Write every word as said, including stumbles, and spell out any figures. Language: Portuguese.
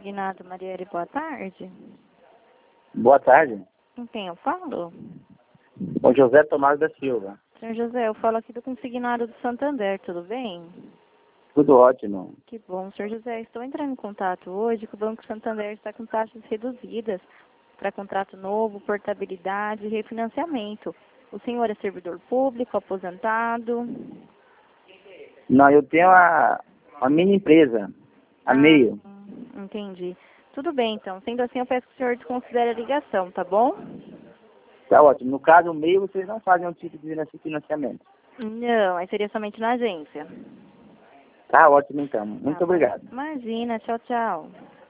consignado, Marielle, boa tarde. Boa tarde. Com quem eu falo? O José Tomás da Silva. Senhor José, eu falo aqui do consignado do Santander, tudo bem? Tudo ótimo. Que bom, senhor José. Estou entrando em contato hoje que o Banco Santander está com taxas reduzidas para contrato novo, portabilidade e refinanciamento. O senhor é servidor público, aposentado? Não, eu tenho a, a minha empresa, a Ah, Meio. entendi. Tudo bem, então. Sendo assim, eu peço que o senhor desconsidere a ligação, tá bom? Tá ótimo. No caso, o Meio, vocês não fazem um tipo de financiamento. Não, aí seria somente na agência. Tá ótimo, então. Muito Tá bom. obrigado. Imagina, tchau, tchau.